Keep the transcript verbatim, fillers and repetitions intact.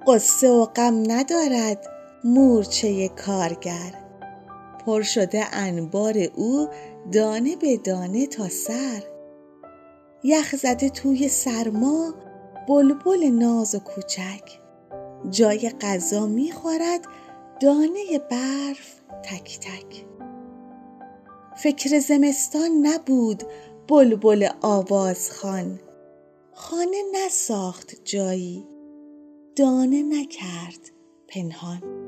قصه و غم ندارد مورچه کارگر. پر شده انبار او دانه به دانه تا سر. یخ زده توی سرما بلبل ناز و کوچک. جای غذا می‌خورد دانه برف تک تک. فکر زمستان نبود بلبل آوازخوان. خانه نساخت جایی، دانه نکرد پنهان.